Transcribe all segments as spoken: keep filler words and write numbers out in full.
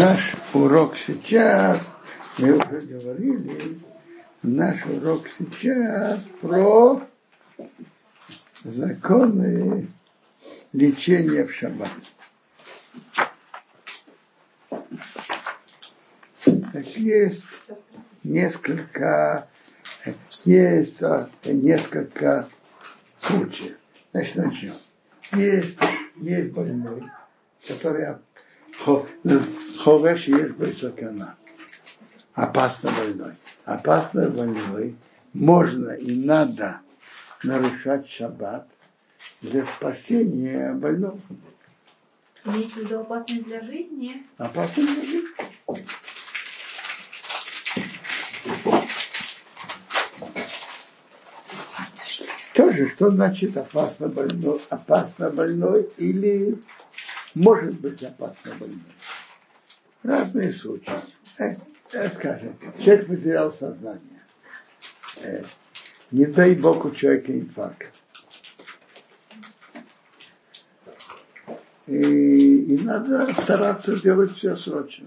Наш урок сейчас, мы уже говорили, наш урок сейчас про законы лечения в шаббат. Значит, есть несколько, есть несколько случаев. Значит, начнем. Есть, есть больной, который ховеш ешь бейсакана. Опасно больной. Опасно больной можно и надо нарушать шаббат для спасения больного. Имеется в виду опасность для жизни? Опасность для жизни. Тоже, что значит опасно больной? Опасно больной или может быть опасно больной? Разные случаи. Э, э, скажем, человек потерял сознание. Э, не дай Бог у человека инфаркт. И, и надо стараться делать все срочно.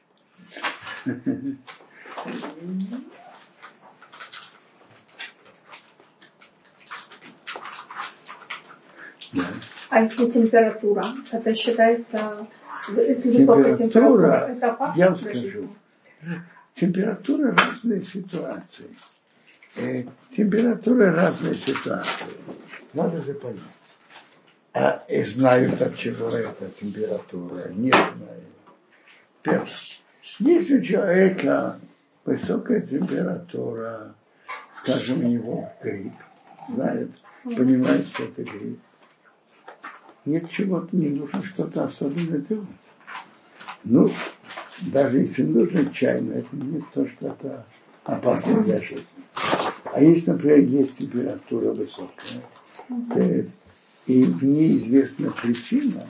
Да. А если температура, это считается, если высокая температура, это опасно? Я вам скажу, температура разные ситуации. Э, температура разные ситуации. Надо же понять. А и знают, от чего эта температура, не знаю. Первое. Если у человека высокая температура, скажем, у него грипп, знает, понимает, что это грипп, нет чего-то, не нужно что-то особенно делать. Ну, даже если нужно чайно, это не то, что это опасно для жизни. А если, например, есть температура высокая, то, и неизвестна причина,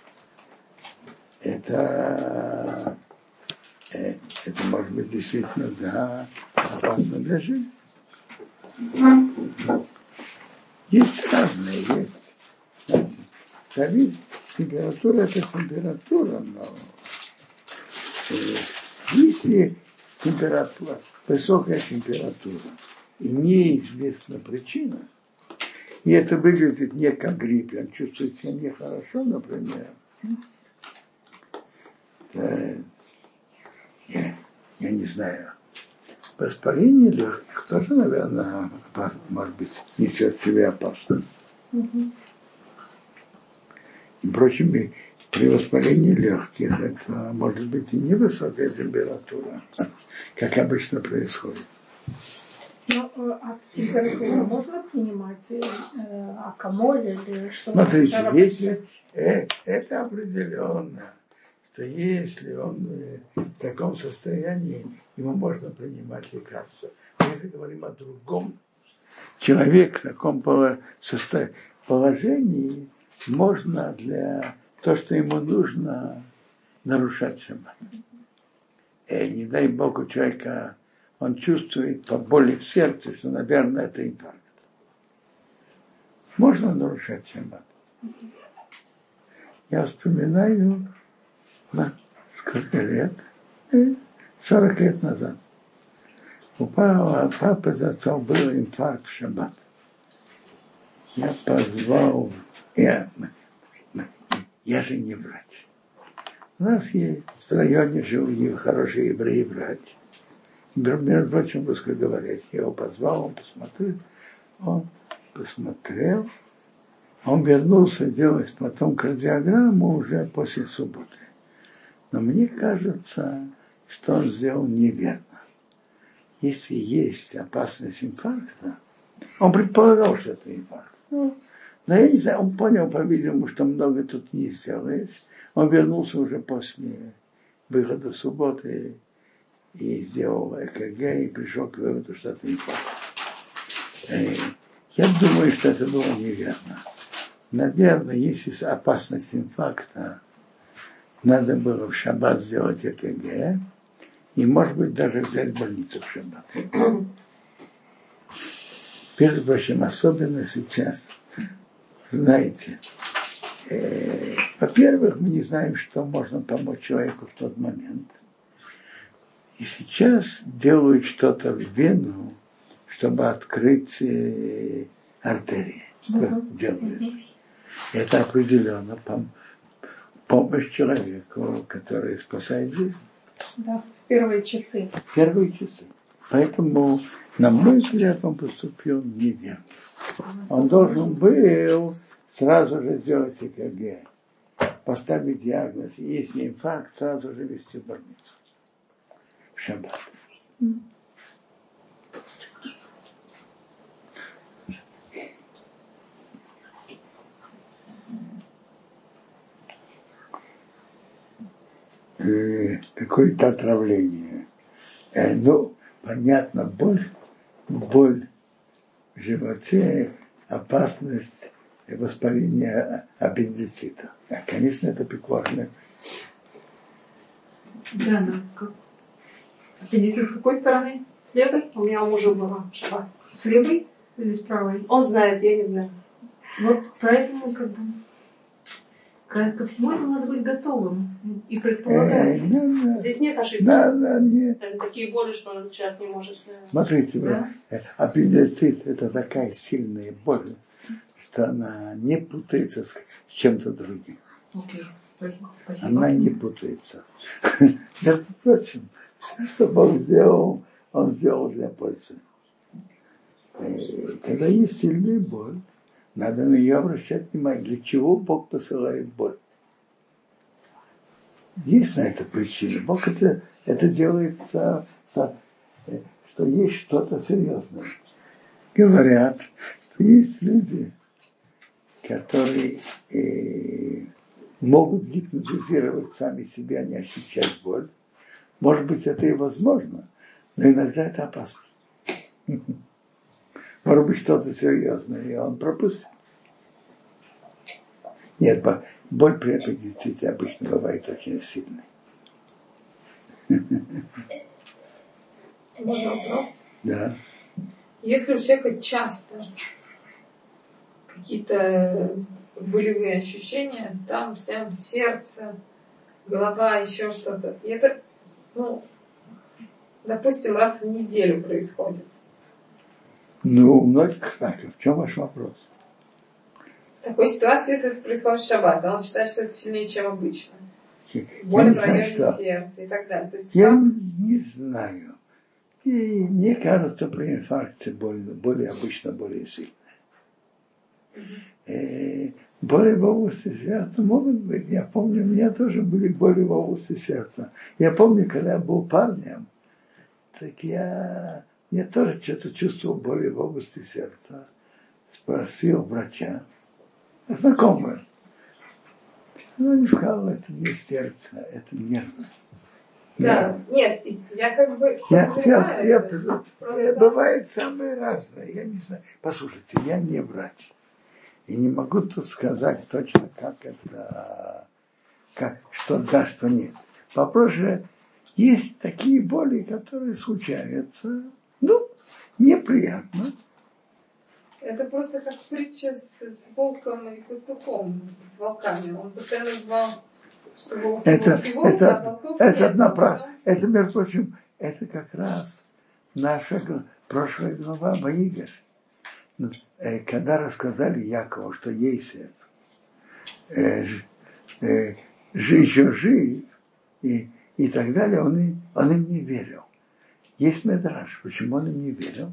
это, это может быть действительно, да, опасно для жизни. Есть разные, есть. Знаете, температура это температура, но э, если температура, высокая температура и неизвестна причина, и это выглядит не как грипп, он чувствует себя нехорошо, например, то, я, я не знаю, воспаление легких тоже, наверное, опасно, может быть, несет в себе опасность. Впрочем, при воспалении легких это может быть и невысокая температура, как обычно происходит. Но от температуры можно снимать э, акамоль или что-то? Смотрите, если э, это определенно, что если он э, в таком состоянии, ему можно принимать лекарства. Мы же говорим о другом. Человек в таком положении можно для того, что ему нужно, нарушать шаббат. И не дай Бог у человека, он чувствует по боли в сердце, что, наверное, это инфаркт. Можно нарушать шаббат. Я вспоминаю, на сколько лет? сорок лет назад. У папы, папы с отцом был инфаркт в шаббат. Я позвал, я, я же не врач. У нас есть в районе жил хороший еврей-врач. Между прочим, русскоговорящий. Я его позвал, он посмотрел, он посмотрел, он вернулся делать потом кардиограмму уже после субботы. Но мне кажется, что он сделал неверно. Если есть опасность инфаркта, он предполагал, что это инфаркт. Ну, но я не знаю, он понял, по-видимому, что много тут не сделаешь. Он вернулся уже после выхода субботы и сделал ЭКГ, и пришел к выводу, что это инфаркт. Я думаю, что это было неверно. Наверное, если опасность инфаркта, надо было в шаббат сделать ЭКГ, и, может быть, даже взять больницу в шаббат. Между прочим, особенно сейчас, знаете, Э, во-первых, мы не знаем, что можно помочь человеку в тот момент. И сейчас делают что-то в вену, чтобы открыть э, артерии. Mm-hmm. Делают. Mm-hmm. Это определенно пом- помощь человеку, который спасает жизнь. Да, в первые часы. В первые часы. Поэтому, на мой взгляд, он поступил неверно. Он должен был сразу же сделать ЭКГ, поставить диагноз, и если инфаркт, сразу же везти в больницу. В шаббат. Э, какое-то отравление. Э, ну, понятно, боль, боль в животе, опасность воспаления аппендицита. А, конечно, это пикварно. Да, но как? Аппендицит с какой стороны? С левой? У меня у мужа была шаббат. С левой или с правой? Он знает, я не знаю. Вот поэтому как бы ко, ко всему этому надо быть готовым и предполагать. Э, да, да. Здесь нет ошибки. Да, да, нет. Это такие боли, что человек не может. Смотрите, Да? аппендицит – это такая сильная боль, что она не путается с, с чем-то другим. Окей, спасибо. Она не путается. Между прочим, все, что Бог сделал, Он сделал для пользы. И когда есть сильная боль, надо на нее обращать внимание. Для чего Бог посылает боль? Есть на это причина. Бог это, это делает, со, со, что есть что-то серьезное. Говорят, что есть люди, которые э, могут гипнотизировать сами себя, не ощущать боль. Может быть, это и возможно, но иногда это опасно. Может быть, что-то серьезное, и он пропустит. Нет, боль при аппендиците обычно бывает очень сильной. Можно вопрос? Да. Если у человека часто какие-то болевые ощущения, там, сям, сердце, голова, еще что-то, и это, ну, допустим, раз в неделю происходит. Ну, у многих так. В чем ваш вопрос? В такой ситуации, если это происходит в шаббат, он считает, что это сильнее, чем обычно. Боль в районе знаю, сердца и так далее. То есть я как... не знаю. И мне кажется, при инфаркте боль, более обычно более сильная. Mm-hmm. Боли в области сердца могут быть. Я помню, у меня тоже были боли в области сердца. Я помню, когда я был парнем, так я, я тоже что-то чувствовал боли в области сердца. Спросил врача, знакомую. Она мне сказала, это не сердце, это нервы. Да, нет, я как бы я, подозреваю. Я, это, я, просто... я, бывает самое разное, я не знаю. Послушайте, я не врач. И не могу тут сказать точно, как это, как, что да, что нет. Вопрос же, есть такие боли, которые случаются, ну, неприятно. Это просто как притча с, с волком и пастухом, с волками. Он постоянно звал, что волки, это, волки, волки, это, а волков это, нет. одна прав... Потом... это, между прочим, это как раз наша прошлая глава Ваигаш. Когда рассказали Якову, что Ейсев э, э, жив, жив, и, и так далее, он, и, он им не верил. Есть медраж, почему он им не верил?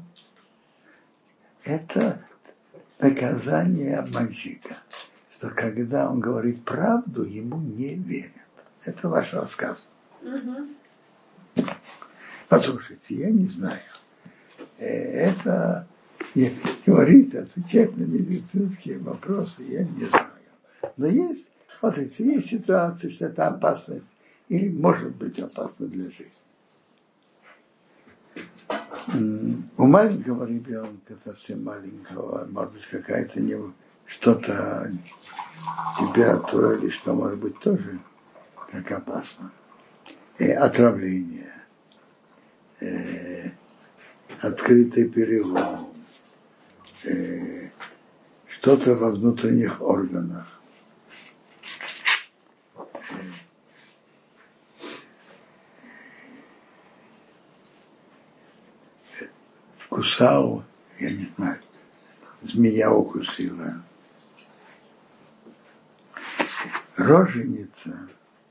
Это наказание обманщика, что когда он говорит правду, ему не верят. Это ваш рассказ. Угу. Послушайте, я не знаю. Это говорить, отвечать на медицинские вопросы, я не знаю. Но есть, смотрите, есть ситуации, что это опасность, или может быть опасно для жизни. У маленького ребенка, совсем маленького, может быть, какая-то не, что-то, температура или что, может быть, тоже как опасно. И отравление, э, открытый перелом, э, что-то во внутренних органах. кусал, я не знаю, змея укусила. Роженица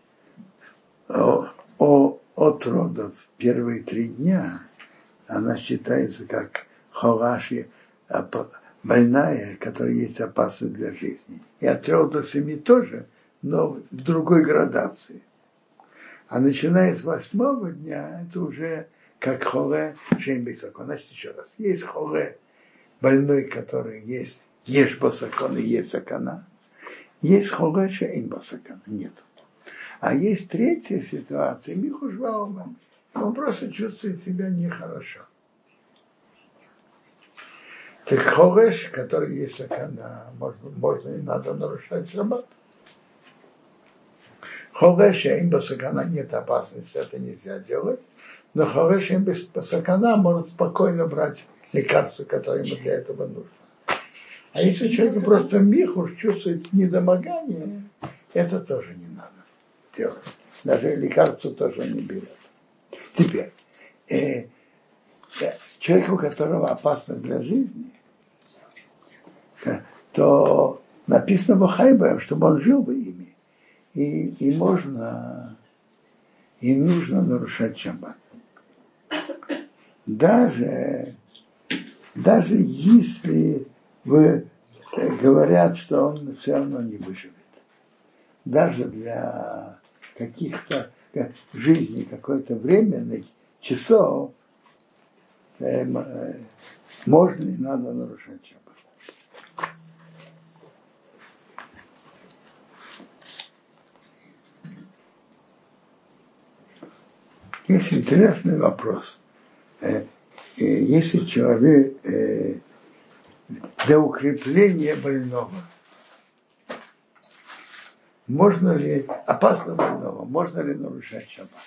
о, о, от родов первые три дня, она считается как холаши, больная, которая есть опасность для жизни. И от трех до семи тоже, но в другой градации. А начиная с восьмого дня, это уже как холе шеймбисакон. Значит, еще раз. Есть холе, больной, который есть ешбосакон и есть сакана. Есть холе шеймбосакон. Нет. А есть третья ситуация. Михушваума. Он просто чувствует себя нехорошо. Так холеш, который есть сакана, можно, можно и надо нарушать шаббат. Холеш, им без сакана нет опасности, это нельзя делать. Но холеш, им без сакана может спокойно брать лекарства, которые ему для этого нужно. А если человек просто михуш чувствует недомогание, это тоже не надо делать. Даже лекарства тоже не берет. Теперь, э, человеку, у которого опасно для жизни, то написано в Хайбе, чтобы он жил бы ими. И, и можно, и нужно нарушать шаббат. Даже, даже если вы говорят, что он все равно не выживет. Даже для каких-то жизни какой-то временных часов э, э, можно и надо нарушать шаббат. Есть интересный вопрос. Если человек для укрепления больного, можно ли, опасно больного, можно ли нарушать шаббат?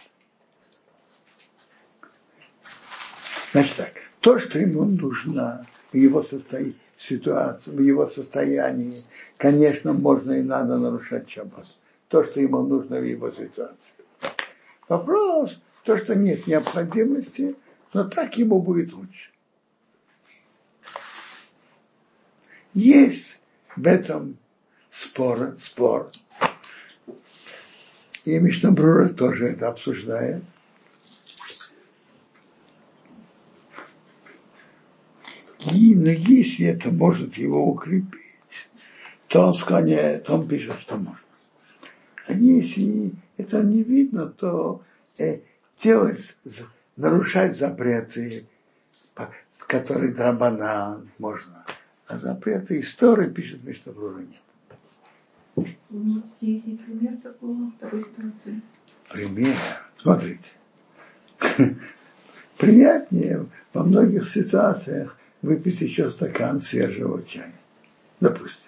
Значит так, то, что ему нужно в его состоянии, ситуации, в его состоянии, конечно, можно и надо нарушать шаббат. То, что ему нужно в его ситуации. Вопрос, то, что нет необходимости, но так ему будет лучше. Есть в этом спор, спор. И Мишна Брура тоже это обсуждает. И, но если это может его укрепить, то он склоняет, он пишет, что можно. А если это не видно, то э, делать, нарушать запреты, которые драбанан, можно. А запреты истории, пишет Мишна Брура, нет. Есть пример такого, такой ситуации? Пример. Смотрите. Приятнее во многих ситуациях выпить еще стакан свежего чая. Допустим.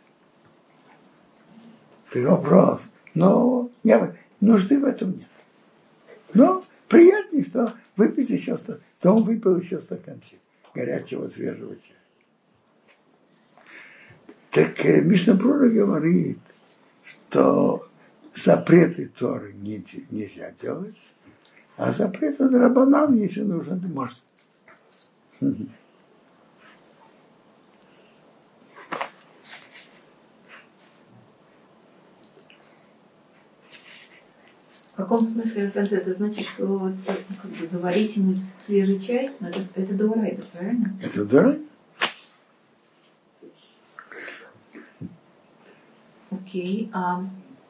Это вопрос. Но я, нужды в этом нет. Но приятнее, что выпить еще стакан. То он выпил еще стаканчик горячего свежего чая. Так Мишна Брура говорит, что запреты Торы нельзя делать, а запреты драбанан, если нужно, то можно. В каком смысле это значит, что как бы, заварить ему свежий чай? Это, это доурайда, правильно? Это доурайда. Окей. А,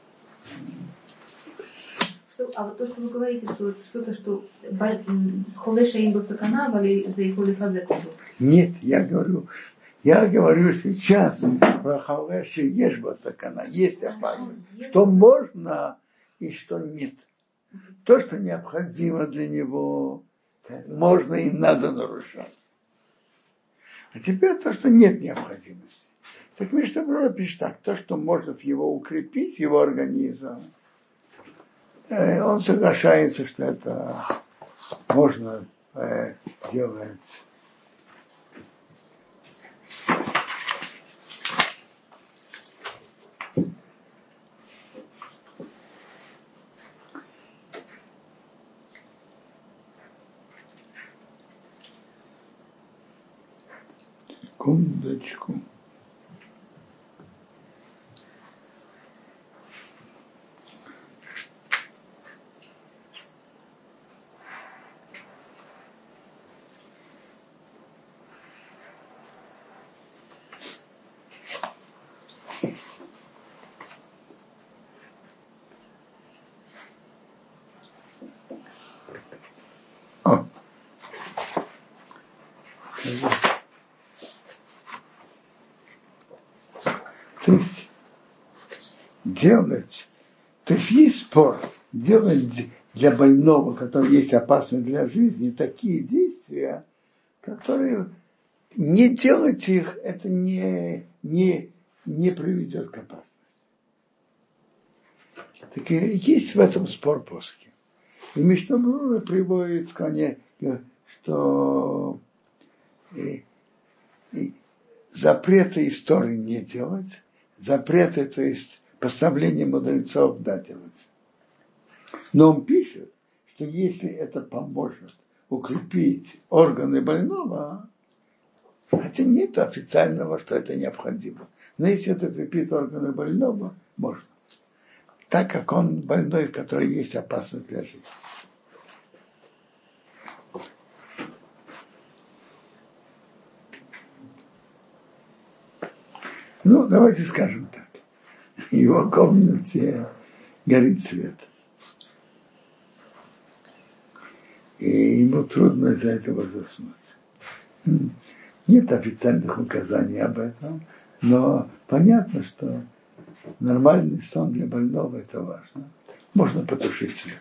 что, а вот то, что вы говорите, что что-то, что холеша им сакана, вали за их холефазеку. Нет, я говорю, я говорю сейчас про холеша ешба сакана. Есть опасность. Что можно и что нет. То, что необходимо для него, можно и надо нарушать. А теперь то, что нет необходимости. Так Мишна Брура пишет так, то, что может его укрепить, его организм, он соглашается, что это можно делать. Секундочку. О. То есть делать, то есть есть спор, делать для больного, который есть опасность для жизни, такие действия, которые не делать их, это не, не, не приведет к опасности. Так и есть в этом спор плоский. И Мишна Брура приводит, что и, и запреты истории не делать, запреты, то есть поставление мудрецов, да, делать. Но он пишет, что если это поможет укрепить органы больного, хотя нет официального, что это необходимо, но если это укрепит органы больного, можно. Так как он больной, в котором есть опасность для жизни. Ну, давайте скажем так. В его комнате горит свет. И ему трудно из-за этого заснуть. Нет официальных указаний об этом, но понятно, что нормальный сон для больного – это важно. Можно потушить свет.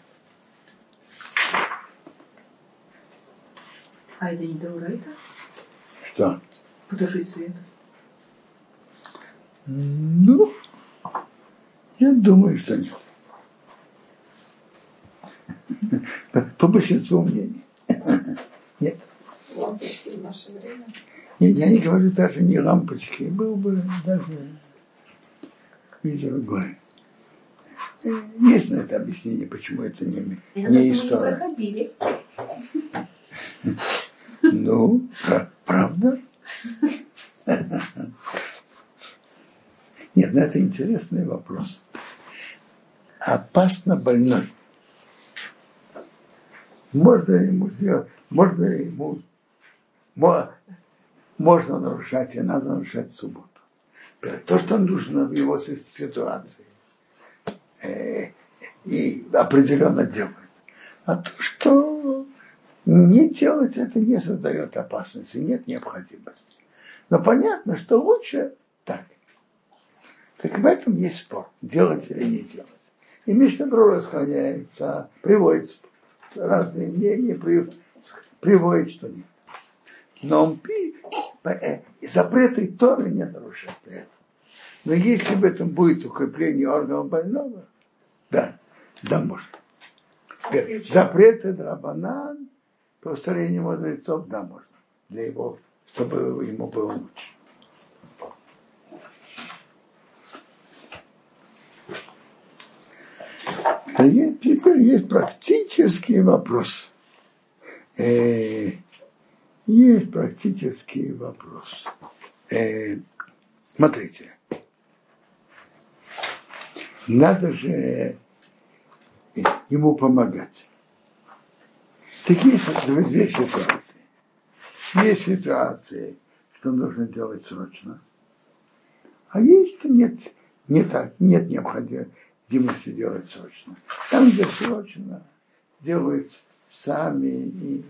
А это не даурайта? Что? Потушить свет. Ну, я думаю, что нет. По, по большинству мнений. Нет. Лампочки в наше время. Нет, я не говорю даже не лампочки, был бы даже и другой. Есть на это объяснение, почему это не, не история. Проходили. Ну, правда? Нет, ну это интересный вопрос. Опасно больной. Можно ему сделать, можно ему, можно нарушать, и надо нарушать субботу. То, что нужно в его ситуации, э, и определенно делать. А то, что не делать, это не создает опасности, нет необходимости. Но понятно, что лучше так. Так в этом есть спор, делать или не делать. И Мишна Брура склоняется, приводит разные мнения, приводит, что нет. Но он запреты Торы не нарушает при этом. Но если в этом будет укрепление органов больного, да, да, можно. Теперь, запреты драбанан, по устроению мудрецов, да, можно. Для его, чтобы ему было лучше. Теперь есть практический вопрос. Э, есть практический вопрос. Э, смотрите. Надо же ему помогать. Так есть две ситуации. Есть ситуации, что нужно делать срочно. А есть, что нет, не так, нет необходимости делать срочно. Там, где срочно, делают сами и,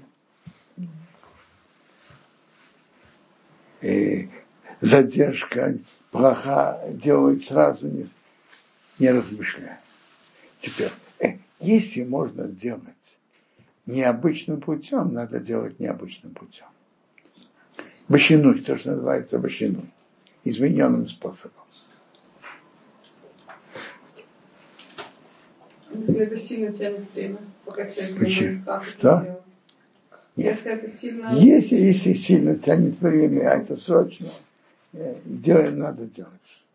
и задержка, плоха делают сразу, не, не размышляя. Теперь, э, если можно делать необычным путем, надо делать необычным путем. Башинуй, то, что называется башинуй, измененным способом. Если это сильно тянет время, пока человек думает, как что? это делать. Нет. Если это сильно... Если, если сильно тянет время, а это срочно, делать надо делать.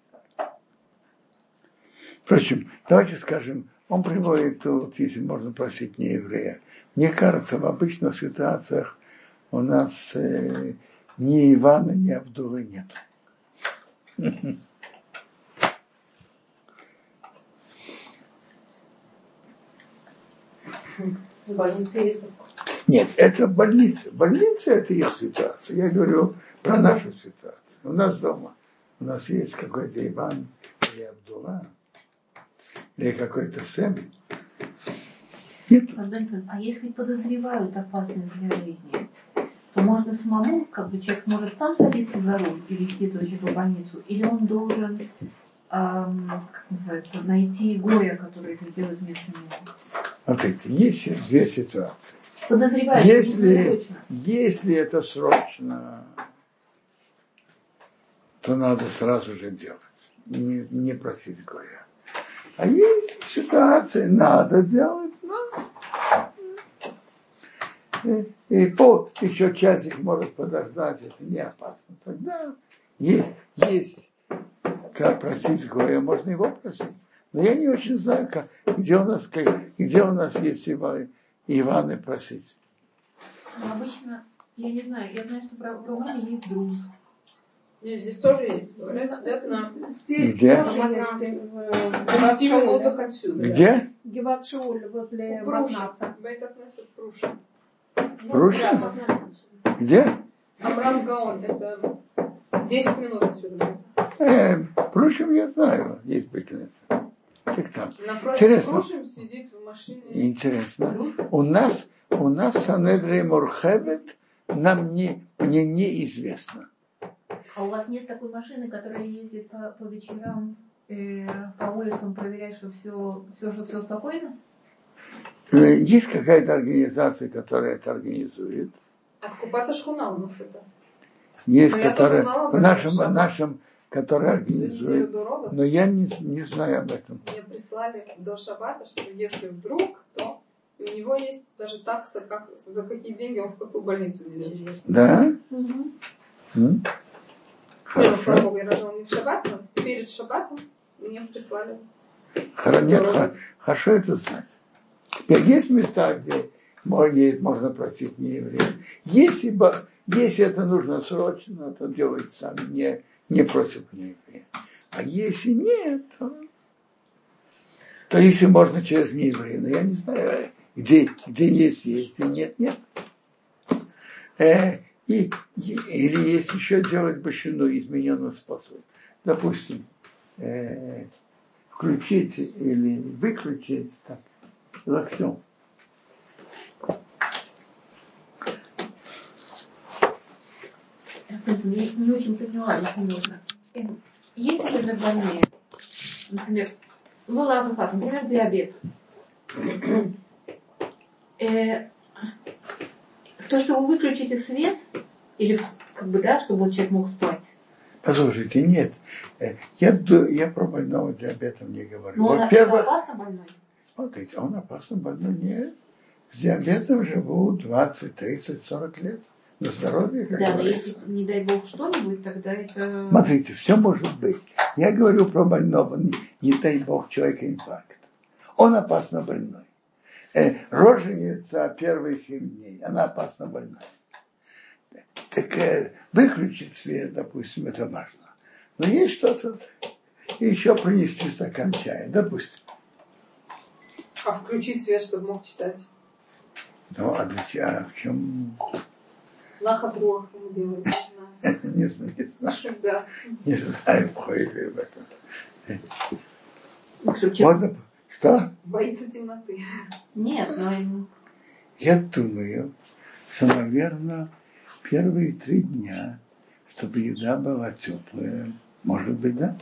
Впрочем, давайте скажем, он приводит тут, если можно просить не еврея. Мне кажется, в обычных ситуациях у нас э, ни Ивана, ни Абдулы нет. В больнице есть. Нет, это больница. Больница – это их ситуация. Я говорю про нашу ситуацию. У нас дома, у нас есть какой-то Иван или Абдулла, или какой-то Сэм. Нет. А если подозревают опасность для жизни, то можно самому, как бы человек может сам садиться за руль и везти этого человека в больницу, или он должен, эм, как называется, найти Гоя, который это сделает вместо него? Смотрите, есть две ситуации. Подозревают, если, если это срочно, то надо сразу же делать, не, не просить Гоя. А есть ситуации, надо делать, но и, и пол, еще часик может подождать, это не опасно. Тогда есть, есть как просить Гоя, можно его просить. Но я не очень знаю, как, где, у нас, как, где у нас есть Иваны, Иваны просить. Обычно, я не знаю, я знаю, что про Ивана есть друз. Нет, здесь тоже есть. Говорят, сидят на... Здесь Где? тоже есть в Гиват Шауль отсюда. Где? Гиват Шауль возле Пруша. Матнаса. Бейт Кнесет Пруша. Пруша? Где? Амрам Гаон. Это десять минут отсюда. Э, впрочем, я знаю, есть бекнеца. Как там? Напротив Интересно. Прушим сидит в машине. Интересно. У нас, у нас в Санедре Мурхевет нам не, мне неизвестно. А у вас нет такой машины, которая ездит по, по вечерам, э, по улицам, проверяет, что все, все, что все спокойно? Есть какая-то организация, которая это организует. От Купата Шхуна у нас это. Есть, Но я которая тоже знала об в этом, нашем, что- нашем, которая За неделю организует. до родов Но я не, не знаю об этом. мне прислали до шаббата, что если вдруг, то и у него есть даже такса, как, за какие деньги он в какую больницу везет. Да? Угу. М? Не, ну, слава Хорошо. Богу, я рожала не в шаббат, но перед шаббатом мне прислали. Хоро- Нет, хо- хорошо это знать. Теперь есть места, где можно, можно просить неевреев. Если, бы- если это нужно срочно, то делают сами, не, не просят неевреев. А если нет, то, то если можно через неевреев. Но я не знаю, где, где есть, есть, где нет, нет. Э, и, и, или есть еще делать башину измененным способом. Допустим, э, включить или выключить так, локтем. Не, не очень поняла, если нужно. Есть, например, больные, например, ну ладно, так, например, диабет. э, то, что вы выключите свет, или как бы, да, чтобы человек мог спать. Послушайте, нет. Я, я про больного диабетом не говорю. Но он Во-первых, опасно больной. смотрите, он опасно больной. Нет. С диабетом живут двадцать, тридцать, сорок лет. На здоровье, как Да, но говорится. если, не дай бог, что-нибудь, тогда это... Смотрите, все может быть. Я говорю про больного, не, не дай бог, человека инфаркт. Он опасно больной. Э, роженица первые семь дней, она опасно больная. Так э, выключить свет, допустим, это важно. Но есть что-то, еще принести стакан чая, допустим. А включить свет, чтобы мог читать. Ну, а для чего? А в чем? Нахат руах ему делали, не знаю. Не знаю, не знаю. Да. Не знаю, входит ли в это. Чтобы человек- Можно? Что? Боится темноты. Нет, но... Я думаю, что, наверное, первые три дня, чтобы еда была теплая, может быть, да?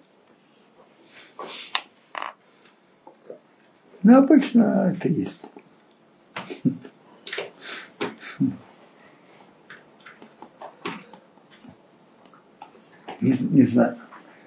Но обычно это есть. Не, не знаю.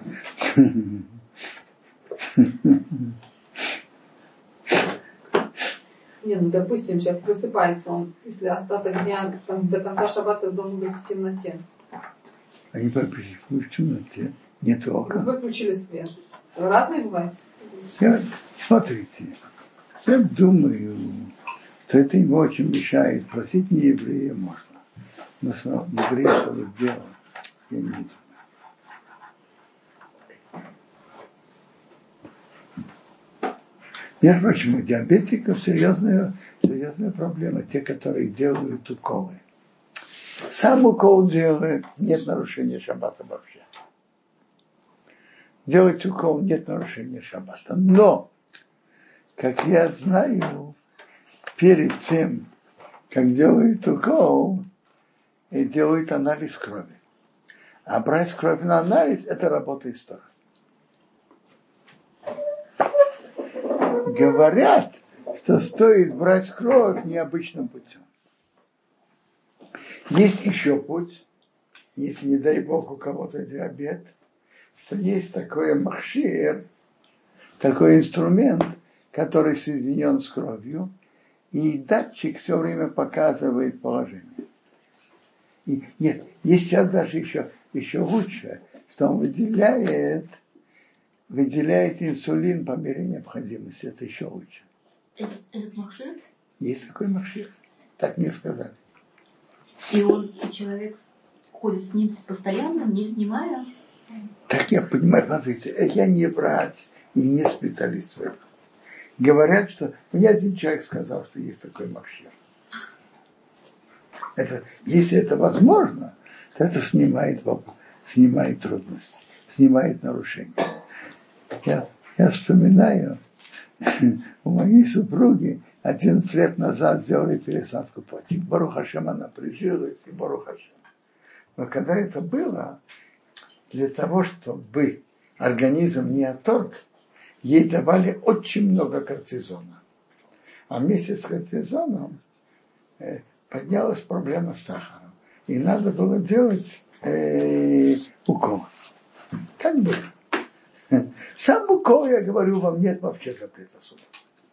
Не, ну допустим, человек просыпается, он, если остаток дня там, до конца шаббата должен быть в темноте. Они пришли в темноте, нет Вы окон. выключили свет. Разные бывают. Я, смотрите, я думаю, что это ему очень мешает. Просить нееврея можно. Но евреи, что делают, я не вижу. Между прочим, у диабетиков серьезная, серьезная проблема. Те, которые делают уколы. Сам укол делает, нет нарушения шаббата вообще. Делать укол нет нарушения шаббата. Но, как я знаю, перед тем, как делают укол, делают анализ крови. А брать кровь на анализ – это работа истории. Говорят, что стоит брать кровь необычным путем. Есть еще путь, если, не дай Бог, у кого-то диабет, что есть такой махшир, такой инструмент, который соединен с кровью, и датчик все время показывает положение. И нет, есть сейчас даже еще, еще лучше, что он выделяет, выделяет инсулин по мере необходимости. Это еще лучше. Этот, этот махшир? Есть такой махшир. Так мне сказали. И он, и человек ходит с ним постоянно, не снимая? Так я понимаю, смотрите, я не врач и не специалист в этом. Говорят, что мне один человек сказал, что есть такой махшир. Это, если это возможно, то это снимает, снимает трудность, снимает нарушение. Я, я вспоминаю, у моей супруги одиннадцать лет назад сделали пересадку почек. Барух Ашем, она прижилась, и Барух Ашем. Но когда это было, для того, чтобы организм не отторг, ей давали очень много кортизона. А вместе с кортизоном э, поднялась проблема с сахаром. И надо было делать э, укол. Как бы. Сам укол, я говорю, вам нет вообще запрета суда.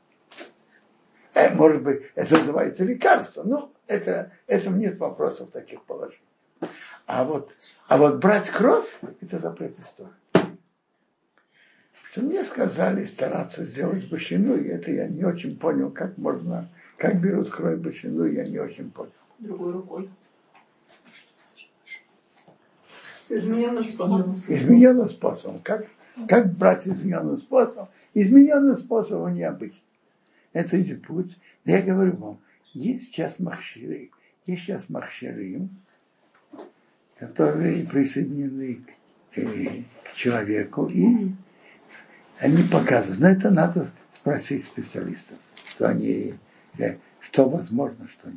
Э, может быть, это называется лекарство. Ну, это, это нет вопросов таких положений. А вот, а вот брать кровь, это запрет истории. Что мне сказали стараться сделать башину, и это я не очень понял, как можно, как берут кровь башину, я не очень понял. Другой рукой. С измененным способом. Измененным способом. Как, как брать измененным способом? Измененным способом необычно. Это и путь. Да я говорю вам, есть сейчас махширы, есть сейчас махширы, которые присоединены к, э, к человеку, и они показывают. Но это надо спросить специалистов, что они, э, что возможно, что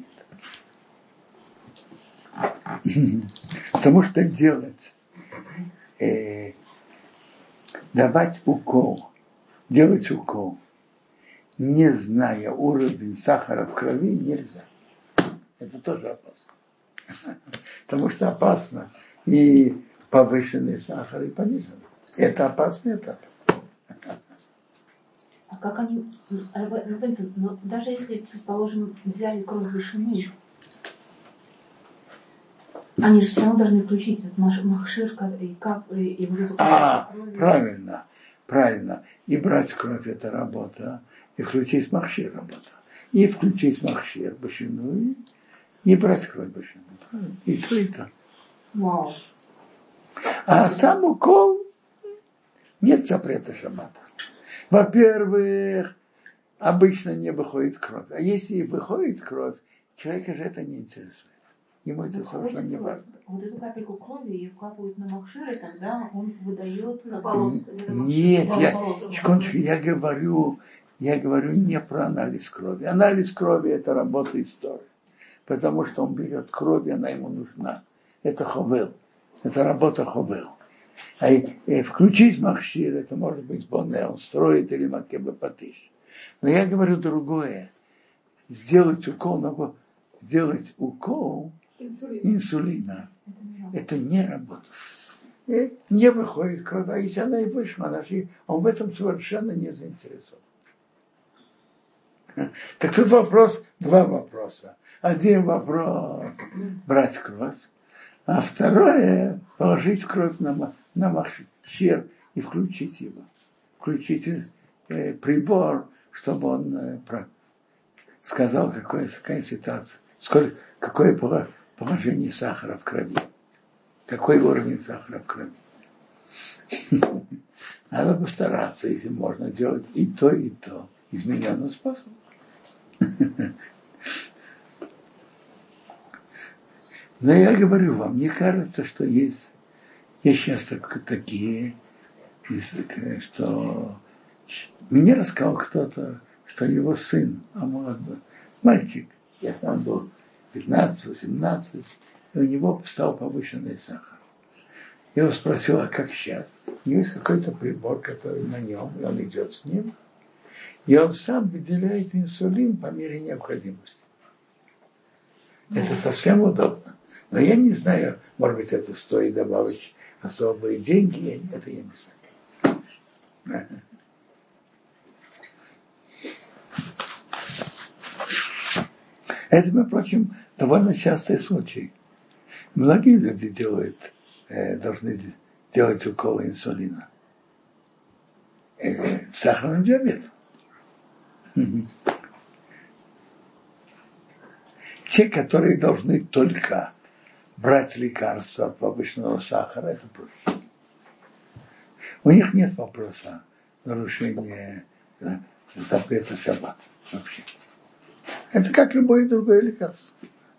нет. Потому что делать, э, давать укол, делать укол, не зная уровень сахара в крови, нельзя. Это тоже опасно. Потому что опасно и повышенный сахар, и пониженный. Это опасно, это опасно. А как они, ну, даже если, предположим, взяли кровь башины, они же все равно должны включить этот махшир и кап, и, и вот эту А, кровь. правильно, правильно. И брать кровь – это работа, и включить махшир – работа. И включить махшир башину, и не брать кровь башину. И то, и то. Вау. А сам укол нет запрета шаббата. Во-первых, обычно не выходит кровь. А если и выходит кровь, человека же это не интересует. Ему это совершенно не важно. Вот эту капельку крови ее капают на махшир, и тогда он выдает на полоску. Нет, я, секундочку, я говорю, я говорю не про анализ крови. Анализ крови – это работа истории. Потому что он берет кровь, и она ему нужна. Это ховел. Это работа ховел. А и, и включить махшир, это может быть бонел, строить или макебе патиш. Но я говорю другое. Сделать укол, но сделать укол Инсулин. инсулина. Это не работа. И не выходит кровь. А если она и вышла, она же, он в этом совершенно не заинтересован. Так тут вопрос, два вопроса. Один вопрос – брать кровь. А второе – положить кровь на, на махшир и включить его. Включить э, прибор, чтобы он э, про, сказал, какая, какая ситуация, сколько, какое положение сахара в крови. Какой уровень сахара в крови? Надо постараться, если можно делать и то, и то измененным способом. Но я говорю вам, мне кажется, что есть, есть сейчас так, такие, что мне рассказал кто-то, что его сын, а молодой мальчик, я сам был пятнадцать-восемнадцать, и у него стал повышенный сахар. Я его спросил, а как сейчас? У него есть какой-то прибор, который на нем, и он идет с ним, и он сам выделяет инсулин по мере необходимости. Это совсем удобно. Но я не знаю, может быть, это стоит добавить особые деньги, это я не знаю. Это, между прочим, довольно частый случай. Многие люди делают, э, должны делать уколы инсулина. Э, сахарный диабет. Те, которые должны только брать лекарства от повышенного сахара, это проще. У них нет вопроса нарушения да, запрета шаббата вообще. Это как любое другое лекарство.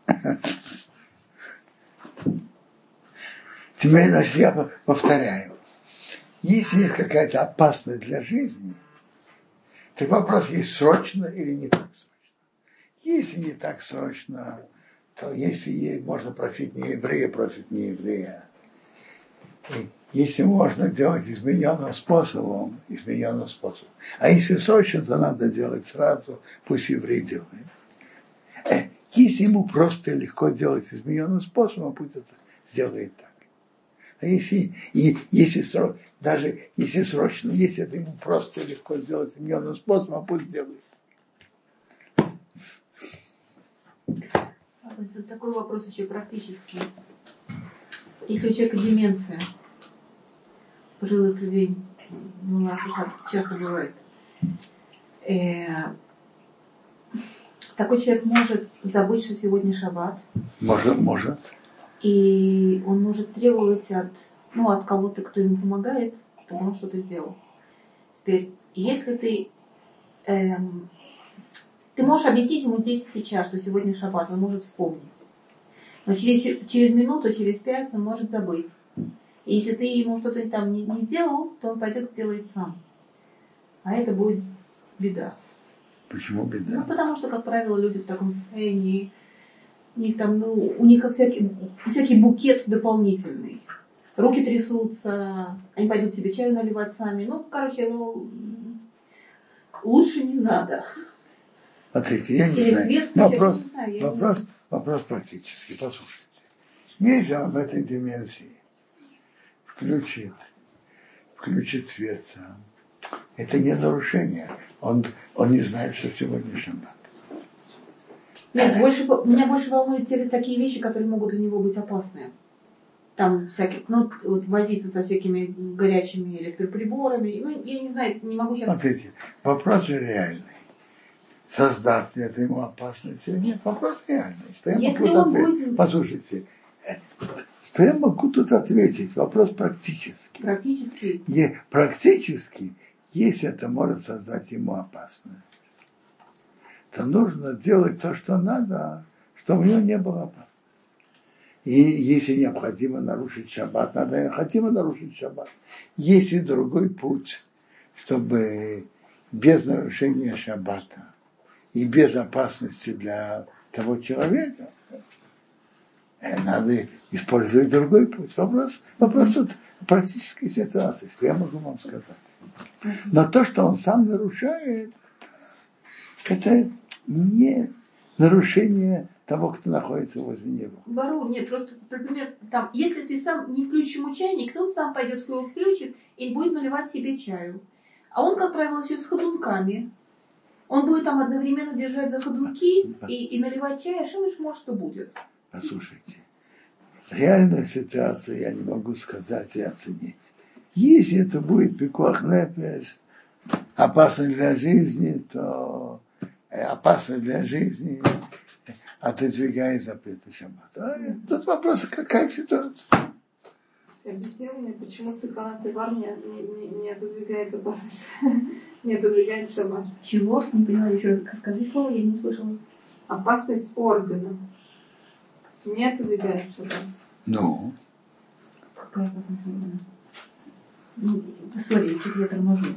Теперь, значит, я повторяю. Если есть какая-то опасность для жизни, так вопрос, есть срочно или не так срочно. Если не так срочно, то если можно просить не еврея, просить не еврея. И если можно делать измененным способом, измененным способом. А если срочно, то надо делать сразу, пусть еврей делает. Если ему просто легко делать измененным способом, пусть это сделает так. А если, и, если срочно, даже если срочно, если это ему просто легко сделать измененным способом, пусть делает. Такой вопрос еще практический. Если у человека деменция, пожилых людей, у нас часто бывает, э, такой человек может забыть, что сегодня шаббат. Может, может. И он может требовать от, ну, от кого-то, кто ему помогает, чтобы он что-то сделал. Теперь, если ты, эм, ты можешь объяснить ему здесь и сейчас, что сегодня шаббат, он может вспомнить. Но через, через минуту, через пять он может забыть. И если ты ему что-то там не, не сделал, то он пойдет и сделает сам. А это будет беда. Почему беда? Ну, потому что, как правило, люди в таком состоянии, у них там, ну, у них всякий, всякий букет дополнительный. Руки трясутся, они пойдут себе чаю наливать сами. Ну, короче, ну, лучше не надо. Смотрите, я не Или знаю. свет, Вопрос, не знаю, я вопрос, не... вопрос практический. Послушайте. Если он в этой дименсии включит, включит свет сам, это не нарушение. Он, он не знает, что сегодня шаббат. Нет, больше, меня больше волнуют те такие вещи, которые могут для него быть опасны. Там всякие, ну, вот, возиться со всякими горячими электроприборами. Ну, я не знаю, не могу сейчас... Смотрите, вопрос же реальный. Создаст ли это ему опасность или нет? Вопрос реальный. Что я Если могу он ответить? будет... Послушайте, что я могу тут ответить? Вопрос практический. Практически. И практически, если это может создать ему опасность, то нужно делать то, что надо, чтобы у него не было опасности. И если необходимо нарушить шаббат, надо необходимо нарушить шаббат. Есть и другой путь, чтобы без нарушения шаббата и без опасности для того человека, надо использовать другой путь. Вопрос, вопрос тут практической ситуации, что я могу вам сказать. Но то, что он сам нарушает, это не нарушение того, кто находится возле него. Бару, нет, просто, например, там, если ты сам не включишь ему чайник, то он сам пойдет его включит и будет наливать себе чаю. А он, как правило, еще с ходунками. Он будет там одновременно держать за ходунки и, и наливать чай, а Шимиш может, что будет. Послушайте, реальную ситуацию я не могу сказать и оценить. Если это будет пикуах нефеш, опасно для жизни, то опасно для жизни, отодвигает запреты шаббата. А тут вопрос, какая ситуация? Ты объяснил мне, почему Сыкана Тевар не, не, не, не отодвигает опасность, не отодвигает шаббат. Чего? Не поняла еще раз. Скажи слово, я не услышала. Опасность органа не отодвигает шаббат. Ну? Какая опасность органа? Ну, сори, что я торможу.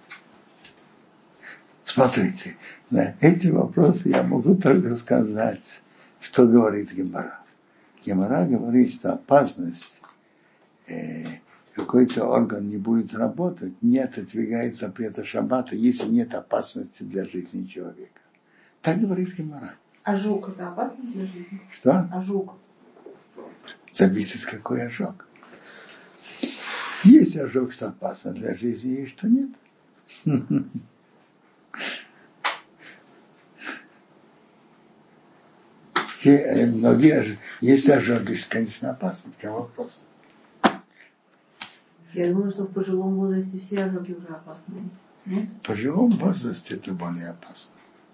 Смотрите, на эти вопросы я могу только сказать, что говорит Гемара. Гемара говорит, что опасность, э, какой-то орган не будет работать, не отодвигает запрета шаббата, если нет опасности для жизни человека. Так говорит Гемара. Ожог это опасно для жизни? Что? Ожог. Зависит, какой ожог. Есть ожог, что опасно для жизни, и что нет. Многие, есть ожоги, конечно, опасны. В чем вопрос? Я думала, что в пожилом возрасте все ожоги уже опасны. Нет? В пожилом возрасте это более опасно.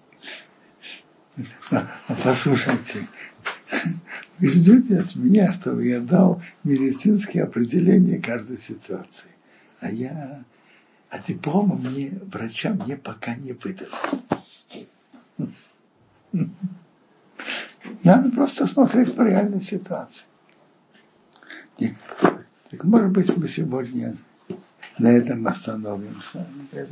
А послушайте, вы ждете от меня, чтобы я дал медицинские определения каждой ситуации. А я, а диплома мне, врача мне пока не выдали. Надо просто смотреть по реальной ситуации. И, так, может быть, мы сегодня на этом остановимся.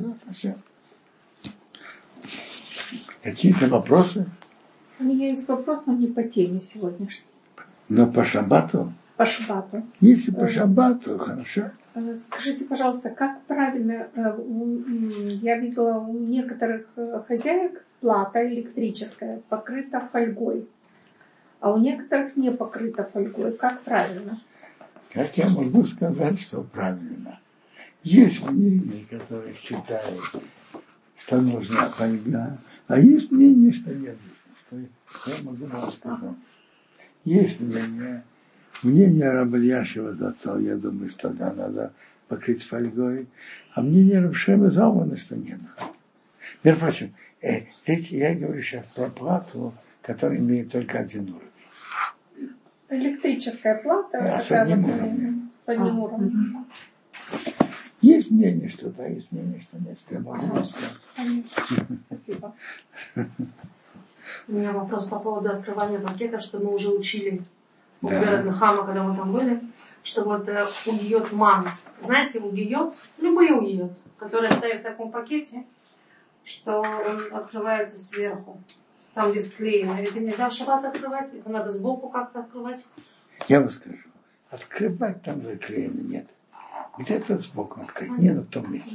Какие-то вопросы? У меня есть вопрос, но не по теме сегодняшней. Но по шаббату? По шаббату. Если по шаббату, хорошо. Скажите, пожалуйста, как правильно, я видела у некоторых хозяек плата электрическая покрыта фольгой, а у некоторых не покрыта фольгой. Как правильно? Как я могу сказать, что правильно? Есть мнения, которые считают, что нужна фольга, а есть мнение, что нет. Что я могу вам сказать? Есть мнение, мнение Рабельяшева зацал, я думаю, что да, надо покрыть фольгой, а мнение Рабшема Залмана, что не надо. Между прочим, э, речь, я говорю сейчас про плату, которая имеет только один уровень. Электрическая плата, да, с одним уровнем. С одним уровнем. Есть мнение, что да, есть мнение, что нет, что я могу вам сказать. Спасибо. У меня вопрос по поводу открывания пакетов, что мы уже учили у Да. Берет Нахама, когда мы там были, что вот э, угиот ман, знаете, угиот, любые угиот, которые стоят в таком пакете, что он открывается сверху, там где склеено. Это нельзя в шаббат открывать, это надо сбоку как-то открывать. Я вам скажу, открывать там заклеено нет. Где-то сбоку открыть, не на том месте.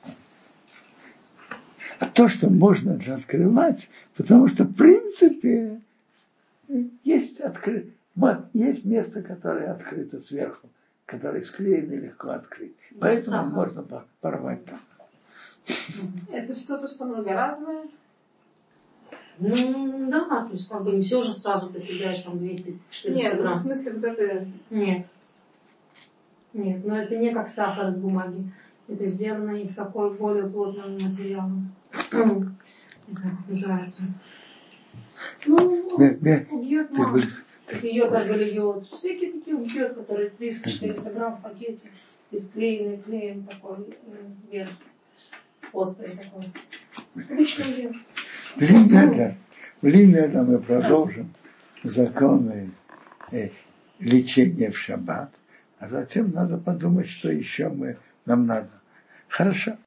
А то, что можно же открывать, потому что в принципе есть, откры... есть место, которое открыто сверху, которое склеено и легко открыть. Поэтому ага. можно порвать там. Это что-то, что многоразовое? Ну да, то есть как бы не все же сразу ты съедаешь там двести четыреста Нет, грамм. ну в смысле вот это... Нет. Нет, но это не как сахар из бумаги. Это сделано из такой более плотного материала. Не знаю, как называется. Ну, угиот мало. Угиот арбалиот. Всякие такие угиот, которые триста-четыреста грамм в пакете. И склеенный клеем такой вверх. Острый такой. Обычный угиот. Блин, это, блин, это мы продолжим законы э, лечения в шаббат. А затем надо подумать, что еще мы, нам надо. Хорошо.